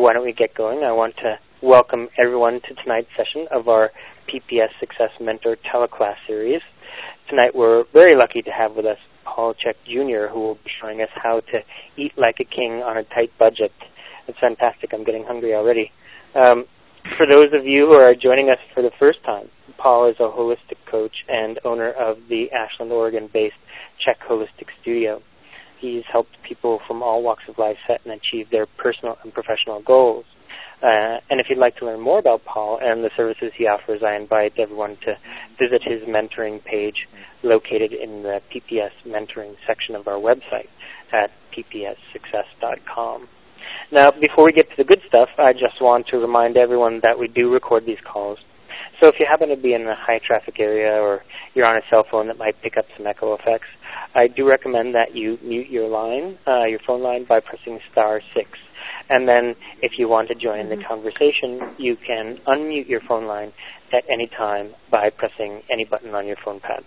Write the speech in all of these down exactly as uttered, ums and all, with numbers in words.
why don't we get going? I want to welcome everyone to tonight's session of our P P S Success Mentor teleclass series. Tonight we're very lucky to have with us Paul Chek Junior, who will be showing us how to eat like a king on a tight budget. It's fantastic. I'm getting hungry already. Um, for those of you who are joining us for the first time, Paul is a holistic coach and owner of the Ashland, Oregon-based Chek Holistic Studio. He's helped people from all walks of life set and achieve their personal and professional goals. Uh, and if you'd like to learn more about Paul and the services he offers, I invite everyone to visit his mentoring page located in the P P S mentoring section of our website at p p s success dot com. Now, before we get to the good stuff, I just want to remind everyone that we do record these calls. So if you happen to be in a high-traffic area or you're on a cell phone that might pick up some echo effects, I do recommend that you mute your line, uh, your phone line, by pressing star six. And then if you want to join the conversation, you can unmute your phone line at any time by pressing any button on your phone pad.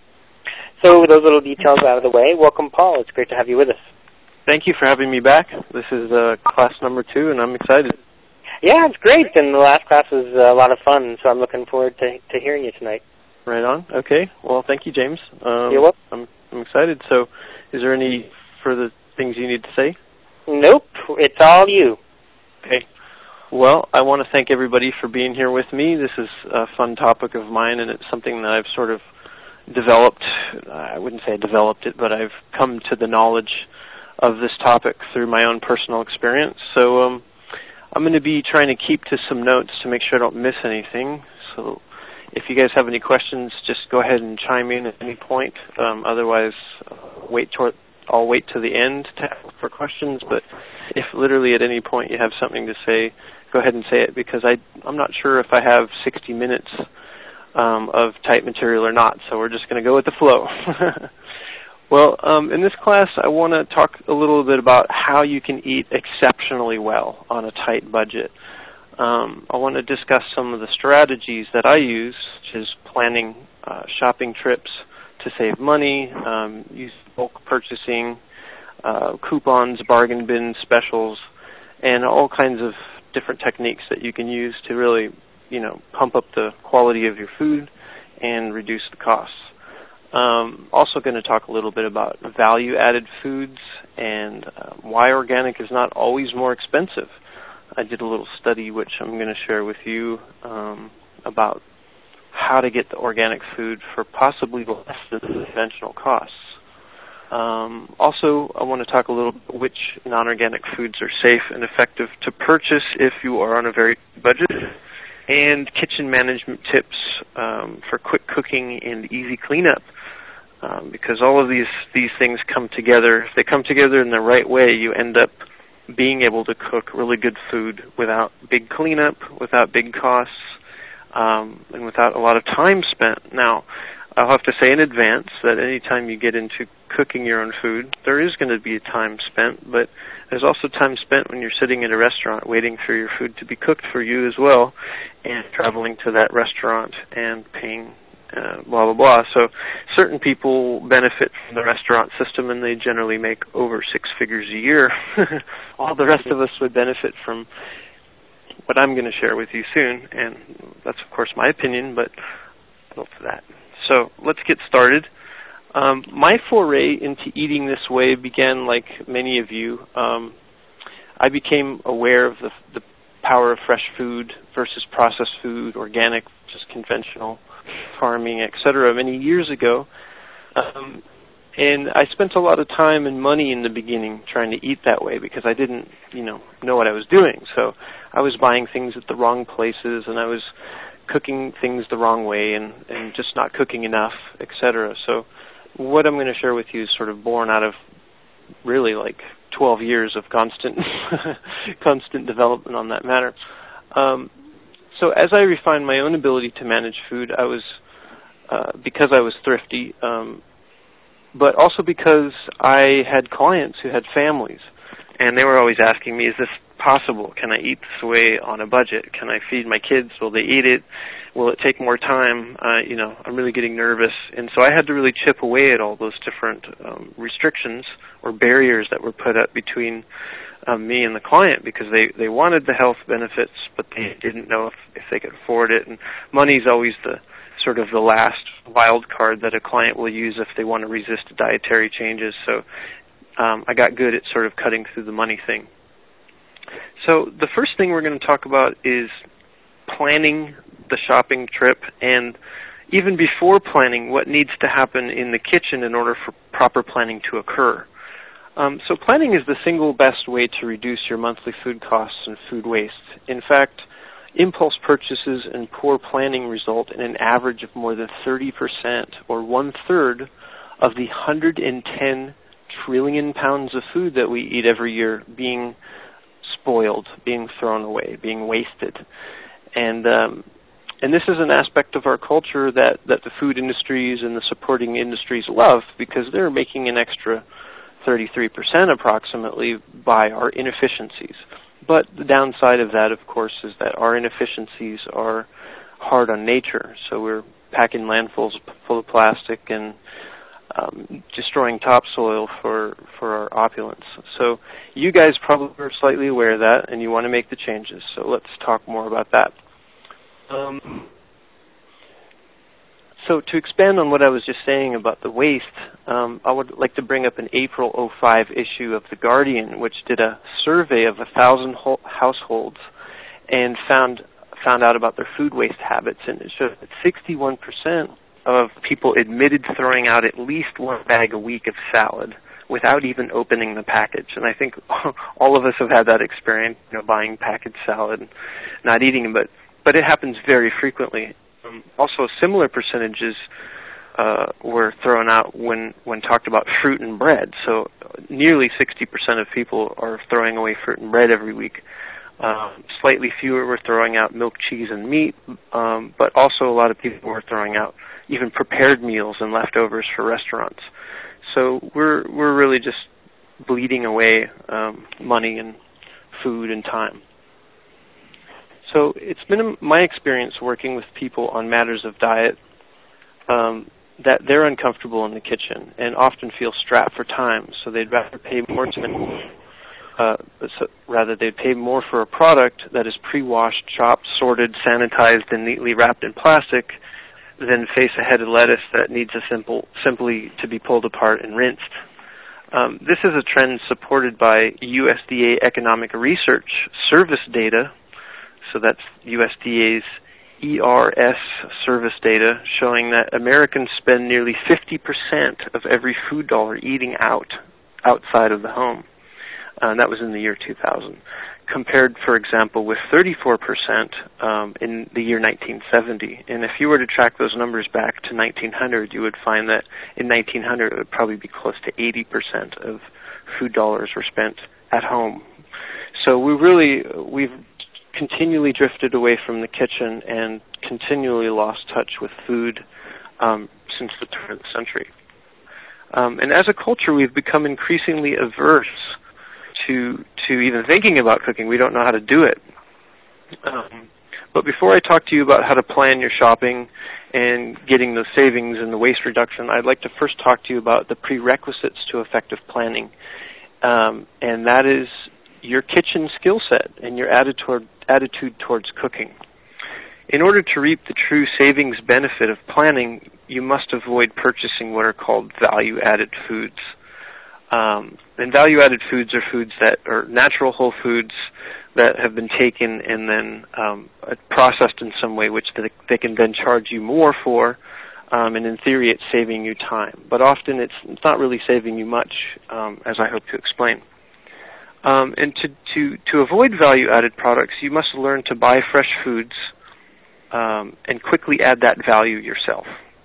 So with those little details out of the way, welcome, Paul. It's great to have you with us. Thank you for having me back. This is uh, class number two, and I'm excited. Yeah, it's great, and the last class was a lot of fun, so I'm looking forward to, to hearing you tonight. Right on. Okay. Well, thank you, James. Um, You're welcome. I'm, I'm excited. So is there any further things you need to say? Nope. It's all you. Okay. Well, I want to thank everybody for being here with me. This is a fun topic of mine, and it's something that I've sort of developed. I wouldn't say I developed it, but I've come to the knowledge of this topic through my own personal experience. So um, I'm going to be trying to keep to some notes to make sure I don't miss anything. So if you guys have any questions, just go ahead and chime in at any point. Um, otherwise, uh, wait toward, I'll wait to the end to ask for questions. But if literally at any point you have something to say, go ahead and say it, because I, I'm not sure if I have sixty minutes um, of type material or not. So we're just going to go with the flow. Well, um, in this class, I want to talk a little bit about how you can eat exceptionally well on a tight budget. Um, I want to discuss some of the strategies that I use, such as planning uh, shopping trips to save money, um, use bulk purchasing, uh, coupons, bargain bins, specials, and all kinds of different techniques that you can use to really, you know, pump up the quality of your food and reduce the costs. Um, also going to talk a little bit about value-added foods and uh, why organic is not always more expensive. I did a little study which I'm going to share with you um, about how to get the organic food for possibly less than the conventional costs. Um, also, I want to talk a little bit which non-organic foods are safe and effective to purchase if you are on a very budget, and kitchen management tips um, for quick cooking and easy cleanup. Um, because all of these, these things come together. If they come together in the right way, you end up being able to cook really good food without big cleanup, without big costs, um, and without a lot of time spent. Now, I'll have to say in advance that any time you get into cooking your own food, there is going to be a time spent, but there's also time spent when you're sitting in a restaurant waiting for your food to be cooked for you as well, and traveling to that restaurant and paying Uh, blah, blah, blah. So certain people benefit from the restaurant system, and they generally make over six figures a year. All the rest of us would benefit from what I'm going to share with you soon, and that's, of course, my opinion, but vote for that. So let's get started. Um, my foray into eating this way began like many of you. Um, I became aware of the, the power of fresh food versus processed food, organic, just conventional farming, et cetera, many years ago. Um, and I spent a lot of time and money in the beginning trying to eat that way because I didn't, you know, know what I was doing. So I was buying things at the wrong places, and I was cooking things the wrong way and, and just not cooking enough, et cetera. So what I'm going to share with you is sort of born out of really like twelve years of constant constant development on that matter. Um, So as I refined my own ability to manage food, I was, uh, because I was thrifty, um, but also because I had clients who had families, and they were always asking me, is this possible? Can I eat this way on a budget? Can I feed my kids? Will they eat it? Will it take more time? Uh, you know, I'm really getting nervous. And so I had to really chip away at all those different um, restrictions or barriers that were put up between um, me and the client, because they, they wanted the health benefits, but they didn't know if, if they could afford it. And money's always the sort of the last wild card that a client will use if they want to resist dietary changes. So um, I got good at sort of cutting through the money thing. So the first thing we're going to talk about is planning the shopping trip, and even before planning, what needs to happen in the kitchen in order for proper planning to occur. Um, so planning is the single best way to reduce your monthly food costs and food waste. In fact, impulse purchases and poor planning result in an average of more than thirty percent, or one-third, of the one hundred ten trillion pounds of food that we eat every year being spoiled, being thrown away, being wasted. And um, and this is an aspect of our culture that, that the food industries and the supporting industries love, because they're making an extra thirty-three percent approximately by our inefficiencies. But the downside of that, of course, is that our inefficiencies are hard on nature. So we're packing landfills full of plastic and um, destroying topsoil for, for our opulence. So you guys probably are slightly aware of that, and you want to make the changes. So let's talk more about that. Um, so to expand on what I was just saying about the waste, um, I would like to bring up an April oh five issue of The Guardian, which did a survey of a thousand ho- households and found found out about their food waste habits, and it showed that sixty-one percent of people admitted throwing out at least one bag a week of salad without even opening the package. And I think all of us have had that experience, you know, buying packaged salad and not eating it, but but it happens very frequently. Um, also, similar percentages uh, were thrown out when, when talked about fruit and bread. So nearly sixty percent of people are throwing away fruit and bread every week. Um, slightly fewer were throwing out milk, cheese, and meat, um, but also a lot of people were throwing out even prepared meals and leftovers for restaurants. So we're we're really just bleeding away um, money and food and time. So it's been my experience working with people on matters of diet um, that they're uncomfortable in the kitchen and often feel strapped for time, so they'd rather pay more to uh, so rather they'd pay more for a product that is pre-washed, chopped, sorted, sanitized, and neatly wrapped in plastic than face a head of lettuce that needs a simple simply to be pulled apart and rinsed. Um, this is a trend supported by U S D A economic research service data. So that's U S D A's E R S service data showing that Americans spend nearly fifty percent of every food dollar eating out, outside of the home. Uh, that was in the year two thousand, compared, for example, with thirty-four percent um, in the year nineteen seventy. And if you were to track those numbers back to nineteen hundred, you would find that in nineteen hundred it would probably be close to eighty percent of food dollars were spent at home. So we really, we've continually drifted away from the kitchen and continually lost touch with food um, since the turn of the century. Um, and as a culture, we've become increasingly averse to to even thinking about cooking. We don't know how to do it. Um, but before I talk to you about how to plan your shopping and getting those savings and the waste reduction, I'd like to first talk to you about the prerequisites to effective planning, um, and that is your kitchen skill set and your attitude toward, attitude towards cooking. In order to reap the true savings benefit of planning, you must avoid purchasing what are called value-added foods. Um, and value-added foods are foods that are natural whole foods that have been taken and then um, processed in some way, which they, they can then charge you more for, um, and in theory it's saving you time. But often it's, it's not really saving you much, um, as I hope to explain. Um, and to, to, to avoid value-added products, you must learn to buy fresh foods um, and quickly add that value yourself.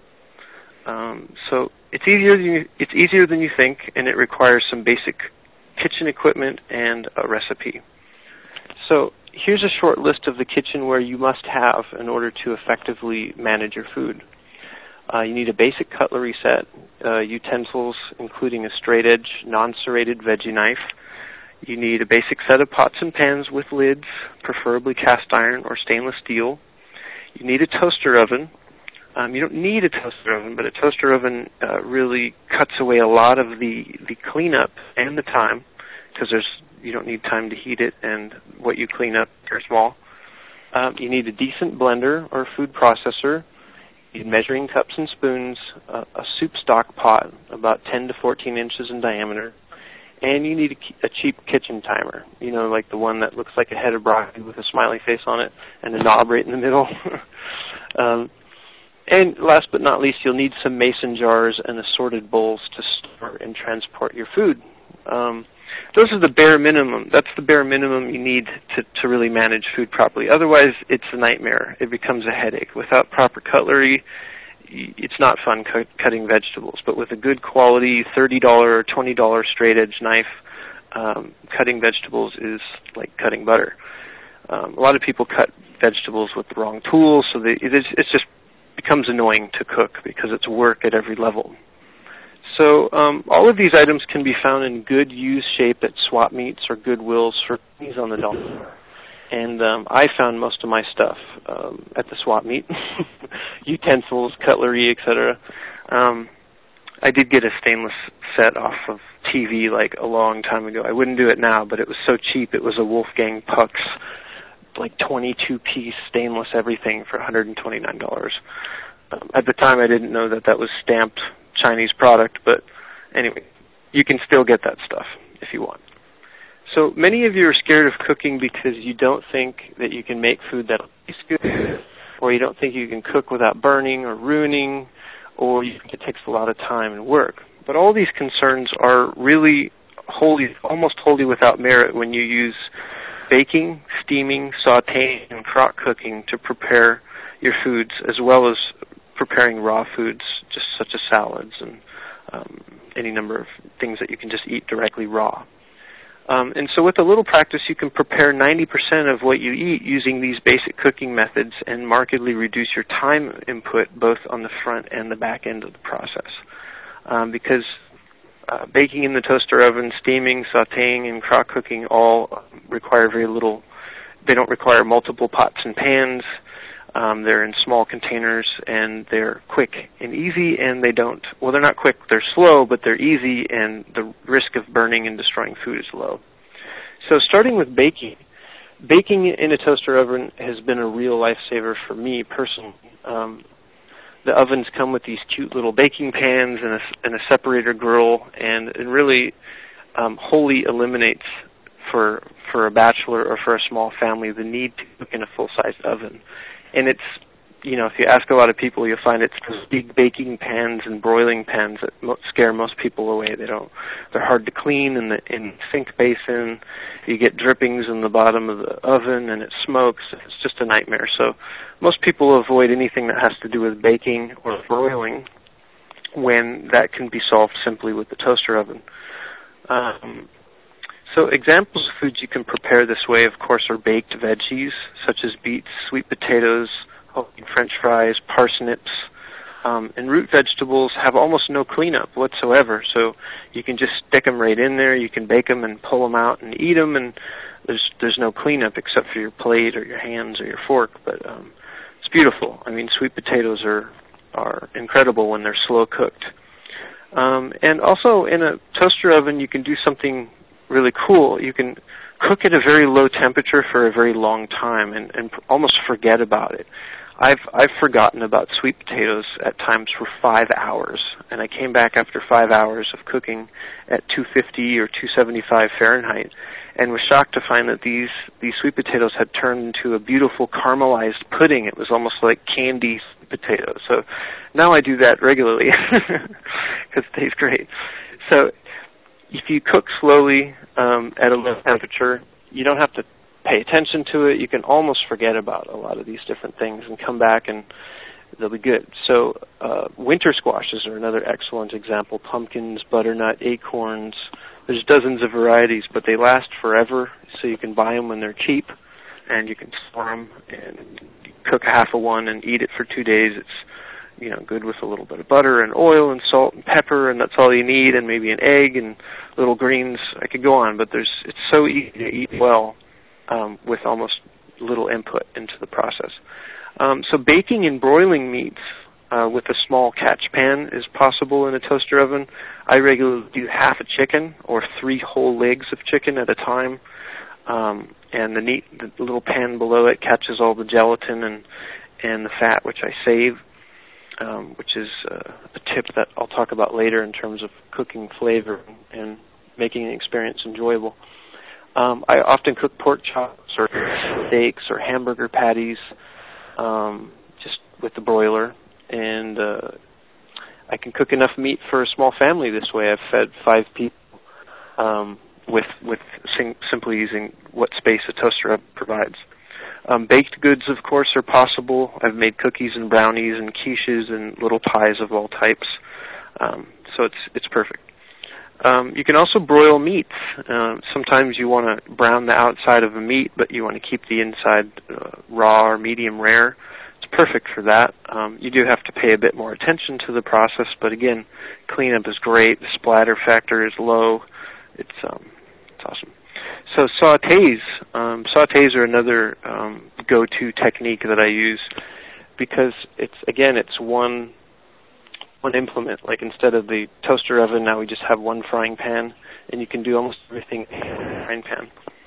Um, so it's easier than you, it's easier than you think, and it requires some basic kitchen equipment and a recipe. So here's a short list of the kitchen where you must have in order to effectively manage your food. Uh, you need a basic cutlery set, uh, utensils including a straight-edge, non-serrated veggie knife. You need a basic set of pots and pans with lids, preferably cast iron or stainless steel. You need a toaster oven. Um, you don't need a toaster oven, but a toaster oven uh, really cuts away a lot of the, the cleanup and the time, because there's you don't need time to heat it, and what you clean up are small. Um, you need a decent blender or food processor. You need measuring cups and spoons, uh, a soup stock pot about ten to fourteen inches in diameter, and you need a, a cheap kitchen timer, you know, like the one that looks like a head of broccoli with a smiley face on it and a knob right in the middle. um, and last but not least, you'll need some mason jars and assorted bowls to store and transport your food. Um, those are the bare minimum. That's the bare minimum you need to, to really manage food properly. Otherwise, it's a nightmare. It becomes a headache. Without proper cutlery, it's not fun cu- cutting vegetables. But with a good quality thirty dollars or twenty dollars straight-edge knife, um, cutting vegetables is like cutting butter. Um, a lot of people cut vegetables with the wrong tools, so they, it, it just becomes annoying to cook because it's work at every level. So um, all of these items can be found in good used shape at swap meets or Goodwills for pennies on the dollar. And um, I found most of my stuff um, at the swap meet, utensils, cutlery, et cetera. Um, I did get a stainless set off of T V like a long time ago. I wouldn't do it now, but it was so cheap. It was a Wolfgang Puck's like twenty-two piece stainless everything for one hundred twenty-nine dollars. Um, at the time, I didn't know that that was stamped Chinese product, but anyway, you can still get that stuff if you want. So many of you are scared of cooking because you don't think that you can make food that'll taste good, or you don't think you can cook without burning or ruining, or you think it takes a lot of time and work. But all these concerns are really wholly, almost wholly without merit when you use baking, steaming, sautéing, and crock cooking to prepare your foods, as well as preparing raw foods, just such as salads and um, any number of things that you can just eat directly raw. Um, and so with a little practice, you can prepare ninety percent of what you eat using these basic cooking methods and markedly reduce your time input both on the front and the back end of the process. Um, because uh, baking in the toaster oven, steaming, sautéing, and crock cooking all require very little. They don't require multiple pots and pans. Um, they're in small containers, and they're quick and easy, and they don't, well, they're not quick, they're slow, but they're easy, and the risk of burning and destroying food is low. So starting with baking, baking in a toaster oven has been a real lifesaver for me personally. Um, the ovens come with these cute little baking pans and a, and a separator grill, and it really um, wholly eliminates for for a bachelor or for a small family the need to cook in a full-sized oven. And it's, you know, if you ask a lot of people, you'll find it's those big baking pans and broiling pans that mo- scare most people away. They don't, they're hard to clean in the in the sink basin. You get drippings in the bottom of the oven, and it smokes. It's just a nightmare. So most people avoid anything that has to do with baking or broiling when that can be solved simply with the toaster oven. Um, So examples of foods you can prepare this way, of course, are baked veggies, such as beets, sweet potatoes, French fries, parsnips, um, and root vegetables have almost no cleanup whatsoever. So you can just stick them right in there. You can bake them and pull them out and eat them, and there's there's no cleanup except for your plate or your hands or your fork. But um, it's beautiful. I mean, sweet potatoes are are incredible when they're slow cooked. Um, and also in a toaster oven, you can do something really cool. You can cook at a very low temperature for a very long time and, and almost forget about it. I've I've forgotten about sweet potatoes at times for five hours, and I came back after five hours of cooking at two fifty or two seventy-five Fahrenheit, and was shocked to find that these these sweet potatoes had turned into a beautiful caramelized pudding. It was almost like candy sweet potatoes. So now I do that regularly because it tastes great. So if you cook slowly um, at a low temperature, you don't have to pay attention to it. You can almost forget about a lot of these different things and come back and they'll be good. So uh, winter squashes are another excellent example. Pumpkins, butternut, acorns. There's dozens of varieties, but they last forever, so you can buy them when they're cheap, and you can store them and cook half of one and eat it for two days. It's you know, good with a little bit of butter and oil and salt and pepper, and that's all you need, and maybe an egg and little greens. I could go on, but there's it's so easy to eat well um, with almost little input into the process. Um, so baking and broiling meats uh, with a small catch pan is possible in a toaster oven. I regularly do half a chicken or three whole legs of chicken at a time, um, and the, neat, the little pan below it catches all the gelatin and, and the fat, which I save, um, which is uh, a tip that I'll talk about later in terms of cooking flavor and making the experience enjoyable. Um, I often cook pork chops or steaks or hamburger patties um, just with the broiler, and uh, I can cook enough meat for a small family this way. I've fed five people um, with with sim- simply using what space a toaster oven provides. Um, baked goods, of course, are possible. I've made cookies and brownies and quiches and little pies of all types, um, so it's it's perfect. Um, you can also broil meats. Uh, sometimes you want to brown the outside of a meat, but you want to keep the inside uh, raw or medium rare. It's perfect for that. Um, you do have to pay a bit more attention to the process, but again, cleanup is great. The splatter factor is low. It's um, it's awesome. So sautés, um, sautés are another um, go-to technique that I use because it's again it's one. one implement. Like instead of the toaster oven, now we just have one frying pan, and you can do almost everything in the frying pan.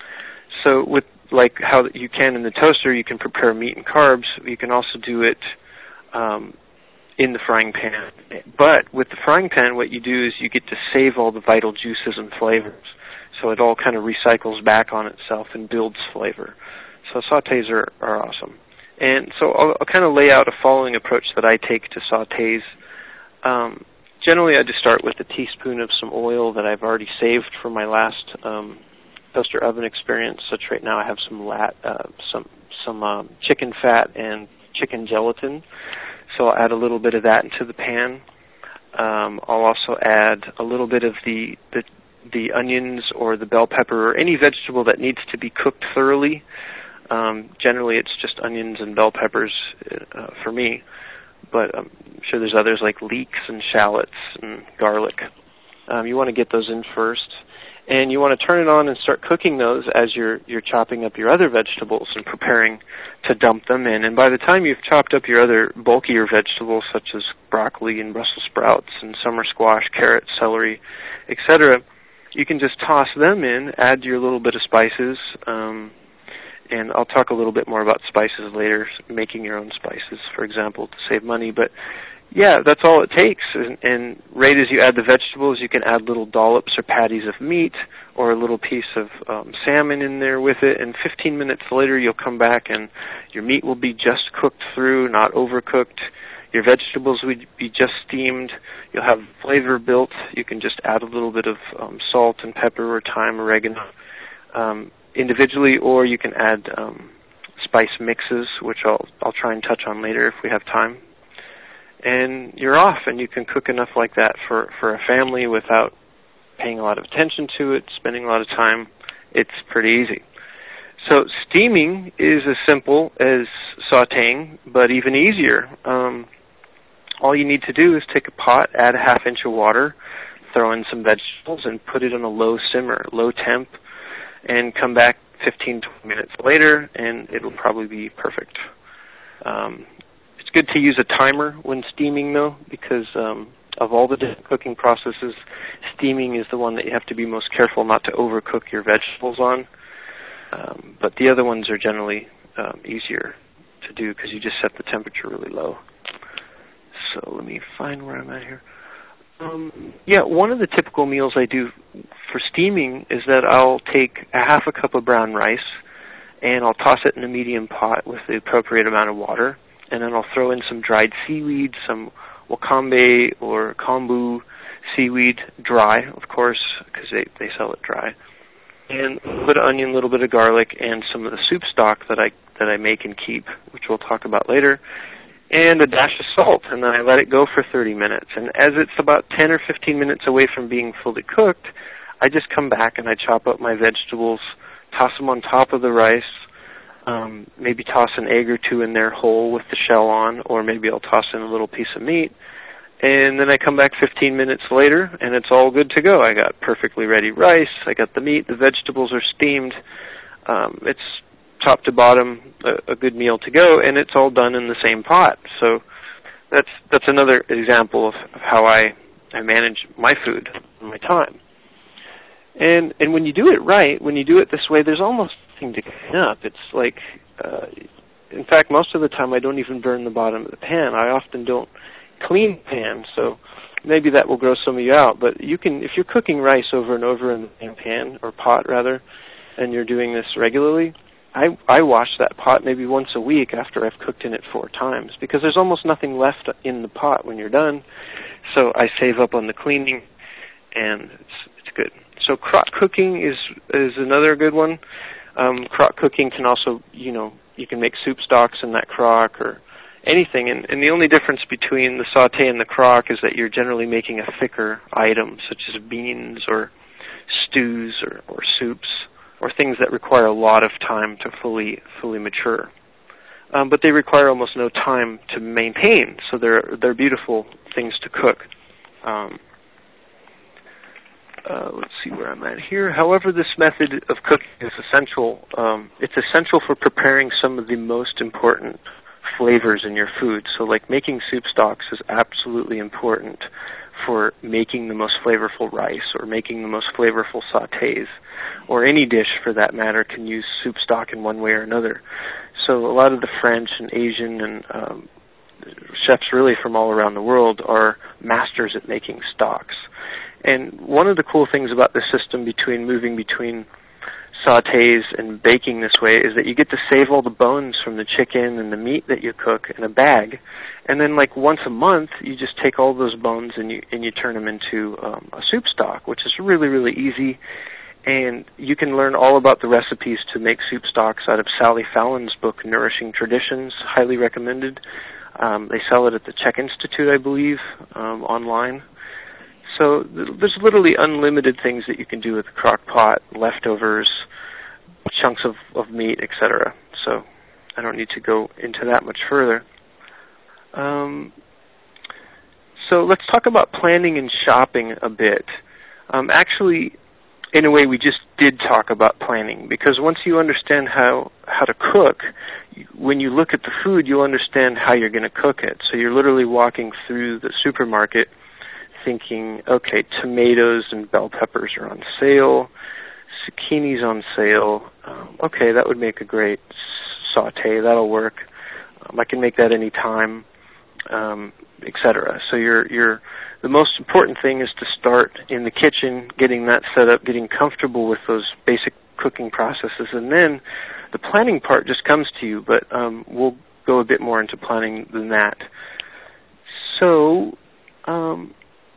So with like how you can in the toaster, you can prepare meat and carbs. You can also do it um, in the frying pan. But with the frying pan, what you do is you get to save all the vital juices and flavors. So it all kind of recycles back on itself and builds flavor. So sautés are, are awesome. And so I'll, I'll kind of lay out a following approach that I take to sautés. Um, generally, I just start with a teaspoon of some oil that I've already saved for my last um, toaster oven experience. Such right now, I have some lat, uh, some some um, chicken fat and chicken gelatin. So I'll add a little bit of that into the pan. Um, I'll also add a little bit of the, the the onions or the bell pepper or any vegetable that needs to be cooked thoroughly. Um, generally, it's just onions and bell peppers uh, for me. But I'm sure there's others like leeks and shallots and garlic. Um, you want to get those in first. And you want to turn it on and start cooking those as you're you're chopping up your other vegetables and preparing to dump them in. And by the time you've chopped up your other bulkier vegetables, such as broccoli and Brussels sprouts and summer squash, carrots, celery, et cetera, you can just toss them in, add your little bit of spices, um, and I'll talk a little bit more about spices later, making your own spices, for example, to save money. But, yeah, that's all it takes. And, and right as you add the vegetables, you can add little dollops or patties of meat or a little piece of um, salmon in there with it. And fifteen minutes later, you'll come back and your meat will be just cooked through, not overcooked. Your vegetables will be just steamed. You'll have flavor built. You can just add a little bit of um, salt and pepper or thyme, oregano. Um, individually, or you can add um, spice mixes, which I'll I'll try and touch on later if we have time. And you're off, and you can cook enough like that for, for a family without paying a lot of attention to it, spending a lot of time. It's pretty easy. So steaming is as simple as sautéing, but even easier. Um, all you need to do is take a pot, add a half inch of water, throw in some vegetables, and put it on a low simmer, low temp, and come back fifteen, twenty minutes later, and it'll probably be perfect. Um, it's good to use a timer when steaming, though, because um, of all the different cooking processes, steaming is the one that you have to be most careful not to overcook your vegetables on. Um, but the other ones are generally um, easier to do because you just set the temperature really low. So let me find where I'm at here. Um, yeah, one of the typical meals I do for steaming is that I'll take a half a cup of brown rice and I'll toss it in a medium pot with the appropriate amount of water, and then I'll throw in some dried seaweed, some wakame or kombu seaweed, dry, of course, because they, they sell it dry, and a little bit of onion, a little bit of garlic, and some of the soup stock that I that I make and keep, which we'll talk about later, and a dash of salt, and then I let it go for thirty minutes. And as it's about ten or fifteen minutes away from being fully cooked, I just come back and I chop up my vegetables, toss them on top of the rice, um, maybe toss an egg or two in there whole with the shell on, or maybe I'll toss in a little piece of meat, and then I come back fifteen minutes later, and it's all good to go. I got perfectly ready rice, I got the meat, the vegetables are steamed, um, it's top to bottom a, a good meal to go, and it's all done in the same pot. So that's that's another example of, of how I, I manage my food and my time. And and when you do it right, when you do it this way, there's almost nothing to clean up. It's like, uh, in fact, most of the time I don't even burn the bottom of the pan. I often don't clean the pan, so maybe that will gross some of you out. But you can, if you're cooking rice over and over in the same pan, or pot rather, and you're doing this regularly, I, I wash that pot maybe once a week after I've cooked in it four times, because there's almost nothing left in the pot when you're done. So I save up on the cleaning, and it's it's good. So crock cooking is is another good one. Um, crock cooking can also, you know, you can make soup stocks in that crock or anything. And, and the only difference between the saute and the crock is that you're generally making a thicker item, such as beans or stews or, or soups, or things that require a lot of time to fully fully mature. Um, but they require almost no time to maintain, so they're they're beautiful things to cook. Um, uh, let's see where I'm at here. However, this method of cooking is essential. Um, it's essential for preparing some of the most important flavors in your food. So like making soup stocks is absolutely important for making the most flavorful rice or making the most flavorful sautés, or any dish for that matter can use soup stock in one way or another. So a lot of the French and Asian and um, chefs really from all around the world are masters at making stocks. And one of the cool things about the system between moving between sautés and baking this way is that you get to save all the bones from the chicken and the meat that you cook in a bag, and then like once a month you just take all those bones and you and you turn them into um, a soup stock, which is really really easy. And you can learn all about the recipes to make soup stocks out of Sally Fallon's book Nourishing Traditions, highly recommended. Um, they sell it at the Czech Institute, I believe, um, online. So th- there's literally unlimited things that you can do with a crock pot, leftovers, chunks of, of meat, et cetera. So I don't need to go into that much further. Um, so let's talk about planning and shopping a bit. Um, actually, in a way, we just did talk about planning, because once you understand how, how to cook, when you look at the food, you'll understand how you're going to cook it. So you're literally walking through the supermarket thinking, okay, tomatoes and bell peppers are on sale, zucchini's on sale. Um, okay, that would make a great saute. That'll work. Um, I can make that any time, um, et cetera. So you're you're the most important thing is to start in the kitchen, getting that set up, getting comfortable with those basic cooking processes, and then the planning part just comes to you. But um, we'll go a bit more into planning than that. So. Um,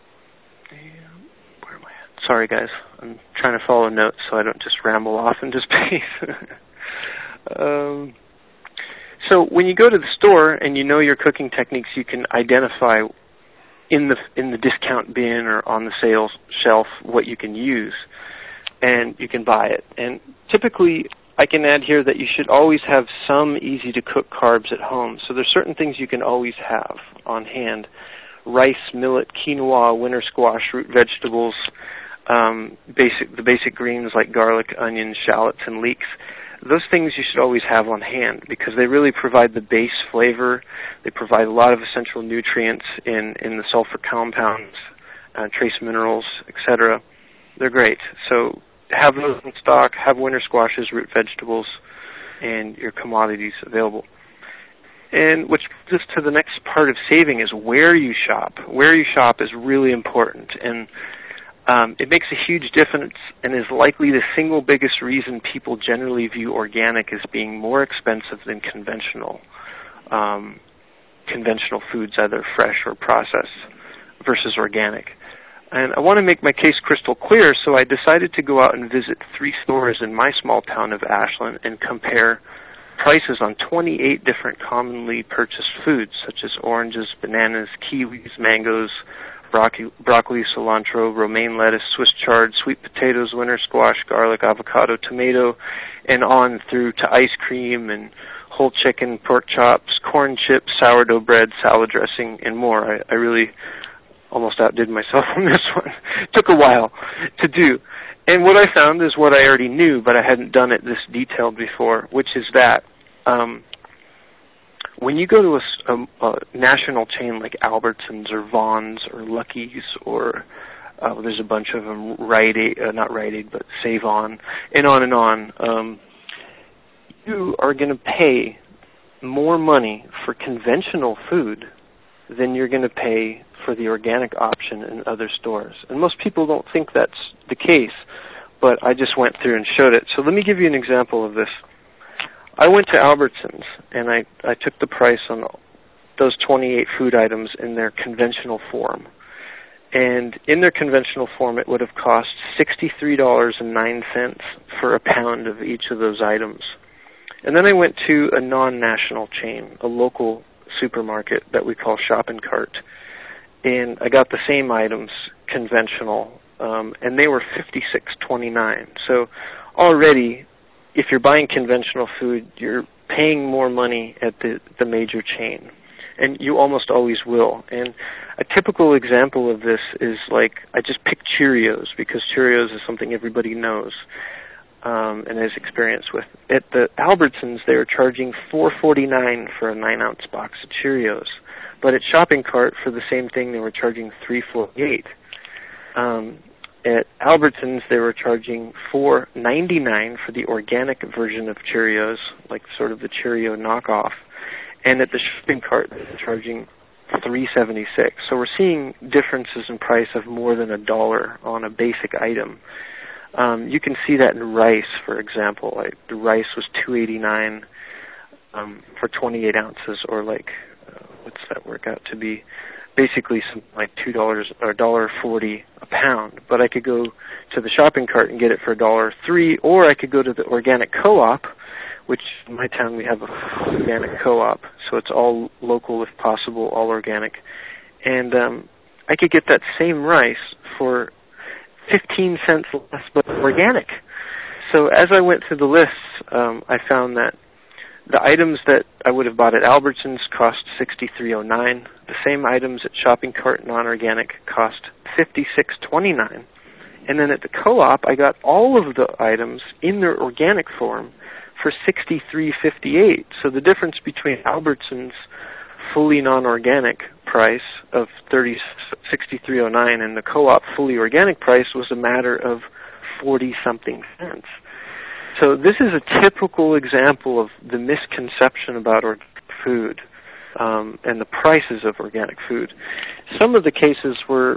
Where am I at? Sorry, guys. I'm trying to follow notes so I don't just ramble off into space. um, so when you go to the store and you know your cooking techniques, you can identify in the in the discount bin or on the sales shelf what you can use, and you can buy it. And typically, I can add here that you should always have some easy-to-cook carbs at home. So there's certain things you can always have on hand. Rice, millet, quinoa, winter squash, root vegetables, um, basic the basic greens like garlic, onions, shallots, and leeks. Those things you should always have on hand because they really provide the base flavor. They provide a lot of essential nutrients in, in the sulfur compounds, uh, trace minerals, et cetera. They're great. So have those in stock, have winter squashes, root vegetables, and your commodities available. And which brings us to the next part of saving is where you shop. Where you shop is really important, and um, it makes a huge difference and is likely the single biggest reason people generally view organic as being more expensive than conventional um, conventional foods, either fresh or processed, versus organic. And I want to make my case crystal clear, so I decided to go out and visit three stores in my small town of Ashland and compare prices on twenty-eight different commonly purchased foods, such as oranges, bananas, kiwis, mangoes, broccoli, broccoli, cilantro, romaine lettuce, Swiss chard, sweet potatoes, winter squash, garlic, avocado, tomato, and on through to ice cream and whole chicken, pork chops, corn chips, sourdough bread, salad dressing, and more. I, I really almost outdid myself on this one. It took a while to do. And what I found is what I already knew, but I hadn't done it this detailed before, which is that um, when you go to a, a, a national chain like Albertsons or Vons or Lucky's or uh, there's a bunch of them, Rite Aid, uh, not Rite Aid, but Save On, and on and on, um, you are going to pay more money for conventional food than you're going to pay for the organic option in other stores. And most people don't think that's the case, but I just went through and showed it. So let me give you an example of this. I went to Albertsons, and I, I took the price on those twenty-eight food items in their conventional form. And in their conventional form, it would have cost sixty-three dollars and nine cents for a pound of each of those items. And then I went to a non-national chain, a local supermarket that we call Shop and Cart, and I got the same items, conventional, um, and they were fifty-six twenty-nine. So already, if you're buying conventional food, you're paying more money at the, the major chain, and you almost always will. And a typical example of this is like, I just picked Cheerios because Cheerios is something everybody knows um, and has experience with. At the Albertsons, they were charging four forty-nine for a nine-ounce box of Cheerios, but at Shopping Cart for the same thing, they were charging three forty-eight. Um, At Albertsons, they were charging four ninety-nine for the organic version of Cheerios, like sort of the Cheerio knockoff. And at the Shopping Cart, they were charging three seventy-six. So we're seeing differences in price of more than a dollar on a basic item. Um, you can see that in rice, for example. Like the rice was two eighty-nine um, for twenty-eight ounces, or like uh, what's that work out to be? Basically something like two dollars or a dollar forty a pound. But I could go to the Shopping Cart and get it for a dollar three, or I could go to the organic co-op, which in my town we have a organic co-op, so it's all local if possible, all organic. And um, I could get that same rice for fifteen cents less, but organic. So as I went through the lists, um, I found that the items that I would have bought at Albertsons cost sixty-three oh nine. The same items at Shopping Cart non-organic cost fifty-six twenty-nine. And then at the co-op, I got all of the items in their organic form for sixty-three fifty-eight. So the difference between Albertsons' fully non-organic price of sixty-three oh nine and the co-op fully organic price was a matter of forty-something cents. So this is a typical example of the misconception about organic food um, and the prices of organic food. Some of the cases were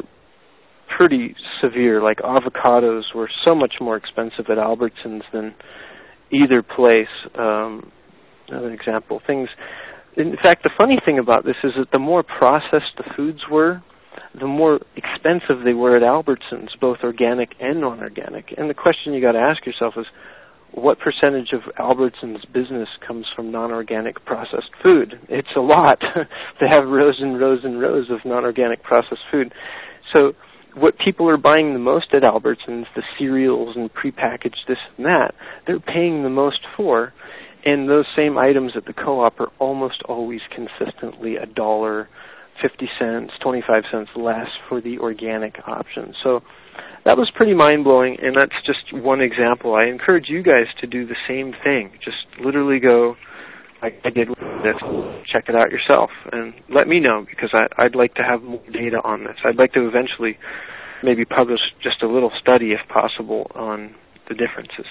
pretty severe, like avocados were so much more expensive at Albertsons than either place. Um, another example, things... In fact, the funny thing about this is that the more processed the foods were, the more expensive they were at Albertsons, both organic and non-organic. And the question you got to ask yourself is, what percentage of Albertsons' business comes from non-organic processed food? It's a lot. They have rows and rows and rows of non-organic processed food. So what people are buying the most at Albertsons, the cereals and prepackaged this and that, they're paying the most for. And those same items at the co-op are almost always consistently a dollar, fifty cents, twenty-five cents less for the organic option. So that was pretty mind-blowing, and that's just one example. I encourage you guys to do the same thing. Just literally go, like I did with this, check it out yourself, and let me know, because I, I'd like to have more data on this. I'd like to eventually maybe publish just a little study, if possible, on the differences.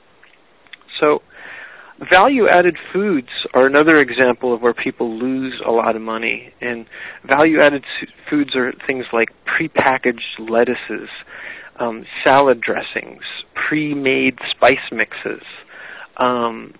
So value-added foods are another example of where people lose a lot of money. And value-added foods are things like prepackaged lettuces, um, salad dressings, pre-made spice mixes, um,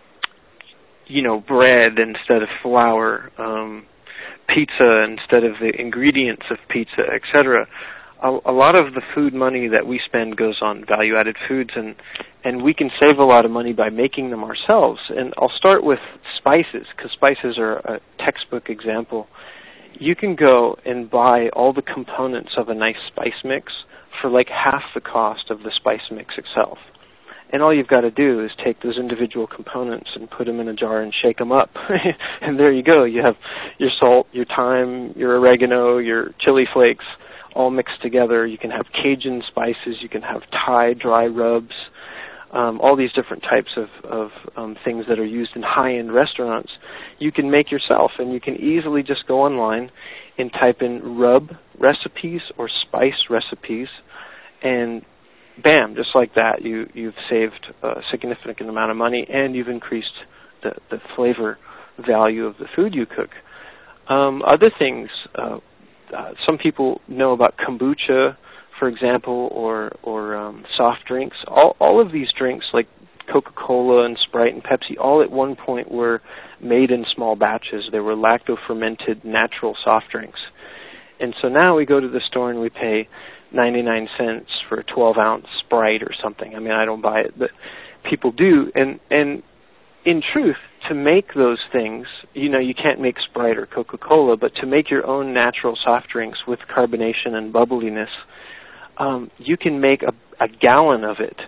you know, bread instead of flour, um, pizza instead of the ingredients of pizza, et cetera. A, a lot of the food money that we spend goes on value-added foods, and, and we can save a lot of money by making them ourselves. And I'll start with spices, because spices are a textbook example. You can go and buy all the components of a nice spice mix for like half the cost of the spice mix itself. And all you've got to do is take those individual components and put them in a jar and shake them up. And there you go. You have your salt, your thyme, your oregano, your chili flakes, all mixed together. You can have Cajun spices. You can have Thai dry rubs, um, all these different types of, of um, things that are used in high-end restaurants. you can make yourself, and you can easily just go online and type in rub recipes or spice recipes, and bam, just like that, you, you've saved a significant amount of money, and you've increased the, the flavor value of the food you cook. Um, other things, uh, uh, some people know about kombucha, for example, or or um, soft drinks. All all of these drinks, like Coca-Cola and Sprite and Pepsi, all at one point were made in small batches. They were lacto-fermented natural soft drinks. And so now we go to the store and we pay ninety-nine cents for a twelve ounce Sprite or something. I mean, I don't buy it, but people do. And and in truth, to make those things, you know, you can't make Sprite or Coca-Cola, but to make your own natural soft drinks with carbonation and bubbliness, um, you can make a, a gallon of it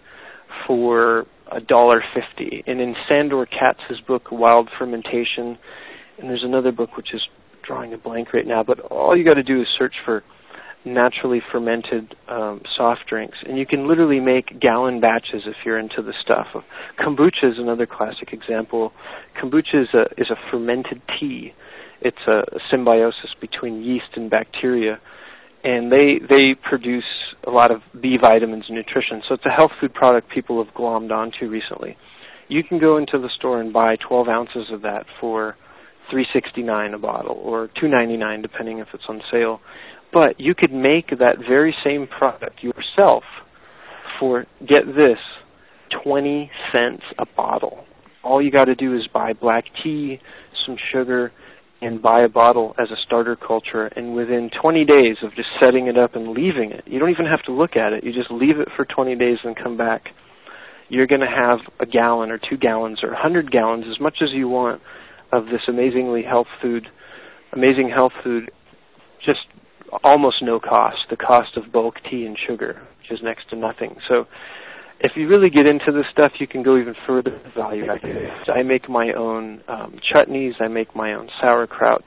for a dollar fifty. And in Sandor Katz's book, Wild Fermentation, and there's another book which is drawing a blank right now, but all you got to do is search for naturally fermented um, soft drinks, and you can literally make gallon batches if you're into the stuff. Kombucha is another classic example. Kombucha is a is a fermented tea. It's a, a symbiosis between yeast and bacteria, and they they produce a lot of B vitamins and nutrition. So it's a health food product people have glommed onto recently. You can go into the store and buy twelve ounces of that for three sixty-nine a bottle, or two ninety-nine depending if it's on sale. But you could make that very same product yourself for, get this, twenty cents a bottle. All you got to do is buy black tea, some sugar, and buy a bottle as a starter culture. And within twenty days of just setting it up and leaving it, you don't even have to look at it. You just leave it for twenty days and come back. You're going to have a gallon or two gallons or one hundred gallons, as much as you want, of this amazingly health food, amazing health food, just almost no cost, the cost of bulk tea and sugar, which is next to nothing. So if you really get into this stuff, you can go even further with value. I make my own um, chutneys. I make my own sauerkraut.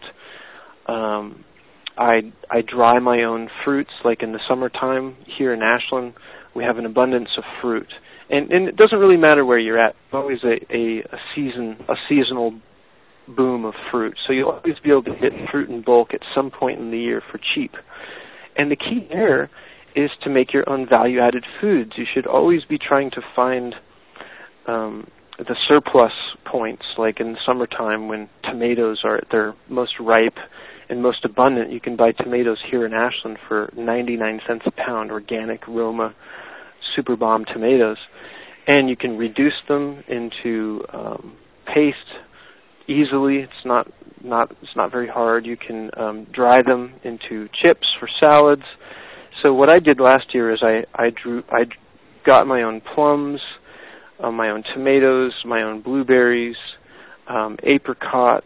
Um, I I dry my own fruits. Like in the summertime here in Ashland, we have an abundance of fruit. And, and it doesn't really matter where you're at. There's always a, a, a season, a seasonal boom of fruit. So you'll always be able to get fruit in bulk at some point in the year for cheap. And the key there is to make your own value-added foods. You should always be trying to find um, the surplus points, like in the summertime when tomatoes are at their most ripe and most abundant. You can buy tomatoes here in Ashland for ninety-nine cents a pound, organic Roma Super Bomb tomatoes. And you can reduce them into um, paste easily. It's not not it's not very hard. You can um, dry them into chips for salads. So what I did last year is I I drew I got my own plums, uh, my own tomatoes, my own blueberries, um, apricots,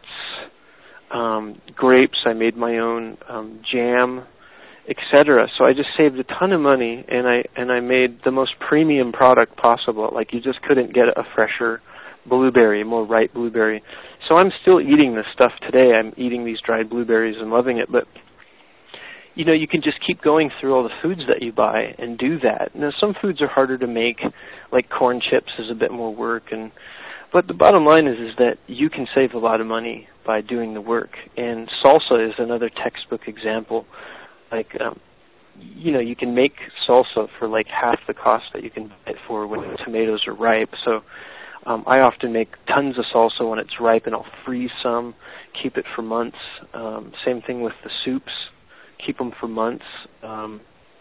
um, grapes. I made my own um, jam, et cetera. So I just saved a ton of money, and I and I made the most premium product possible. Like you just couldn't get a fresher blueberry, more ripe blueberry. So I'm still eating this stuff today. I'm eating these dried blueberries and loving it. But, you know, you can just keep going through all the foods that you buy and do that. Now, some foods are harder to make, like corn chips is a bit more work. And But the bottom line is, is that you can save a lot of money by doing the work. And salsa is another textbook example. Like, um, you know, you can make salsa for like half the cost that you can buy it for when the tomatoes are ripe. So Um, I often make tons of salsa when it's ripe, and I'll freeze some, keep it for months. Um, same thing with the soups, keep them for months. Um,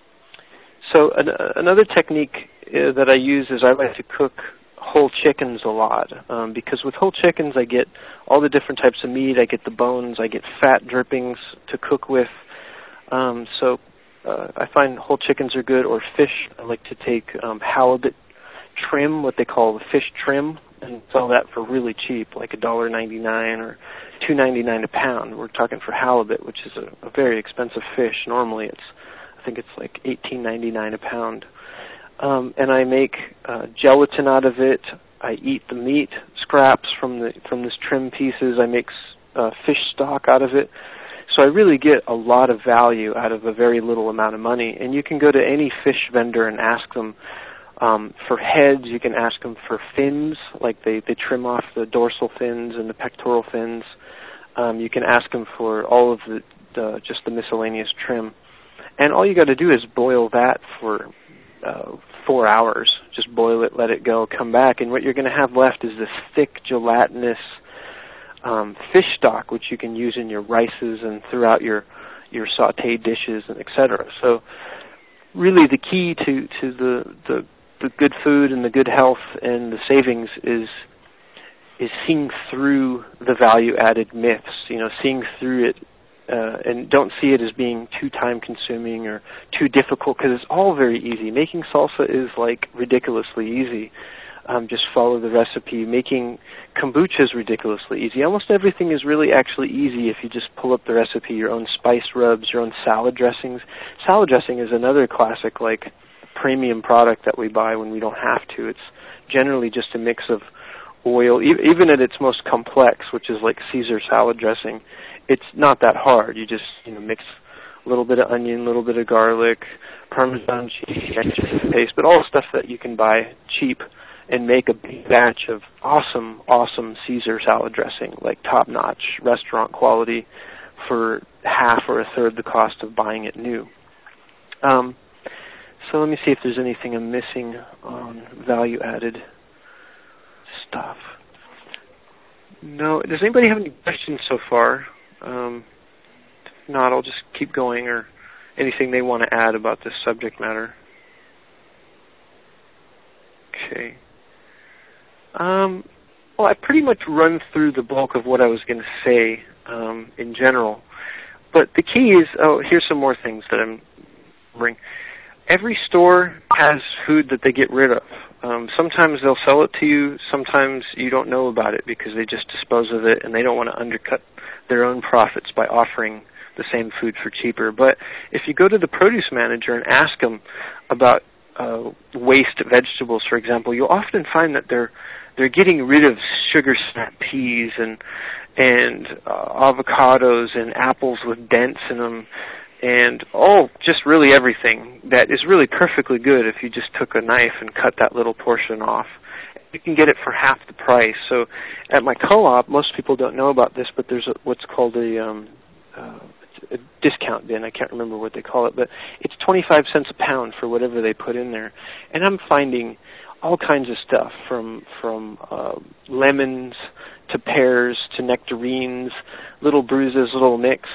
so an, another technique uh, that I use is I like to cook whole chickens a lot, um, because with whole chickens I get all the different types of meat. I get the bones, I get fat drippings to cook with. Um, so uh, I find whole chickens are good, or fish. I like to take um, halibut trim, what they call the fish trim, and sell that for really cheap, like a dollar ninety-nine or two ninety-nine a pound. We're talking for halibut, which is a, a very expensive fish. Normally, it's I think it's like eighteen ninety-nine a pound. Um, and I make uh, gelatin out of it. I eat the meat scraps from the from this trim pieces. I make uh, fish stock out of it. So I really get a lot of value out of a very little amount of money. And you can go to any fish vendor and ask them. Um, for heads, you can ask them for fins, like they, they trim off the dorsal fins and the pectoral fins. Um, you can ask them for all of the, the just the miscellaneous trim. And all you got to do is boil that for uh, four hours. Just boil it, let it go, come back, and what you're going to have left is this thick, gelatinous um, fish stock, which you can use in your rices and throughout your your sautéed dishes, and et cetera. So, really, the key to to the, the the good food and the good health and the savings is is seeing through the value-added myths. You know, seeing through it. Uh, and don't see it as being too time-consuming or too difficult, because it's all very easy. Making salsa is like ridiculously easy. Um, just follow the recipe. Making kombucha is ridiculously easy. Almost everything is really actually easy if you just pull up the recipe. Your own spice rubs, your own salad dressings. Salad dressing is another classic, like premium product that we buy when we don't have to. It's generally just a mix of oil, e- even at its most complex, which is like Caesar salad dressing. It's not that hard. You just, you know, mix a little bit of onion, a little bit of garlic, Parmesan cheese, extra paste, but all stuff that you can buy cheap, and make a big batch of awesome, awesome Caesar salad dressing, like top-notch restaurant quality, for half or a third the cost of buying it new. Um, so let me see if there's anything I'm missing on value-added stuff. No. Does anybody have any questions so far? Um, if not, I'll just keep going, or anything they want to add about this subject matter. Okay. Um, well, I pretty much run through the bulk of what I was going to say um, in general. But the key is, oh, here's some more things that I'm bringing. Every store has food that they get rid of. Um, sometimes they'll sell it to you. Sometimes you don't know about it because they just dispose of it and they don't want to undercut their own profits by offering the same food for cheaper. But if you go to the produce manager and ask them about uh, waste vegetables, for example, you'll often find that they're they're getting rid of sugar snap peas and and uh, avocados and apples with dents in them, and oh, just really everything that is really perfectly good if you just took a knife and cut that little portion off. You can get it for half the price. So at my co-op, most people don't know about this, but there's a, what's called a, um, uh, a discount bin. I can't remember what they call it, but it's twenty-five cents a pound for whatever they put in there. And I'm finding all kinds of stuff, from from uh, lemons to pears to nectarines, little bruises, little nicks.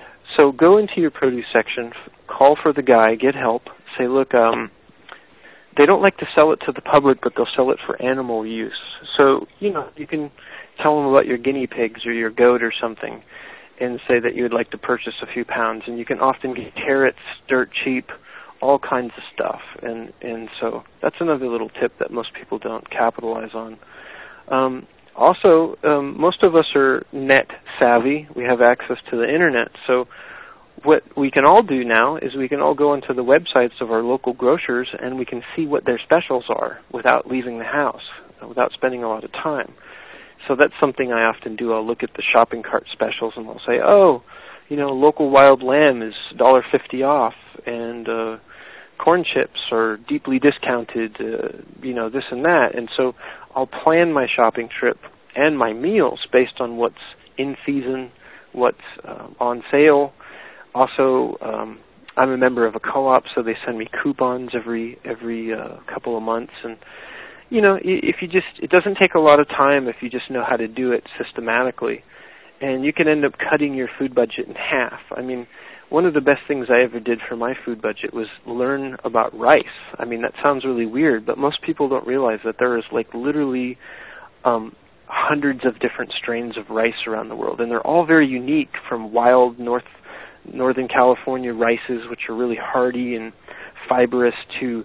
So go into your produce section, call for the guy, get help, say, look, um, they don't like to sell it to the public, but they'll sell it for animal use. So, you know, you can tell them about your guinea pigs or your goat or something and say that you would like to purchase a few pounds. And you can often get carrots dirt cheap, all kinds of stuff. And, and so that's another little tip that most people don't capitalize on. Um, also, um, most of us are net savvy. We have access to the Internet. So what we can all do now is we can all go onto the websites of our local grocers and we can see what their specials are without leaving the house, without spending a lot of time. So that's something I often do. I'll look at the shopping cart specials and I'll say, oh, you know, local wild lamb is one dollar fifty off, and uh, corn chips are deeply discounted, uh, you know, this and that. And so I'll plan my shopping trip and my meals based on what's in season, what's uh, on sale. Also, um, I'm a member of a co-op, so they send me coupons every every uh, couple of months. And, you know, if you just, it doesn't take a lot of time if you just know how to do it systematically. And you can end up cutting your food budget in half. I mean, one of the best things I ever did for my food budget was learn about rice. I mean, that sounds really weird, but most people don't realize that there is, like, literally um, hundreds of different strains of rice around the world. And they're all very unique, from wild North Northern California rices, which are really hardy and fibrous, to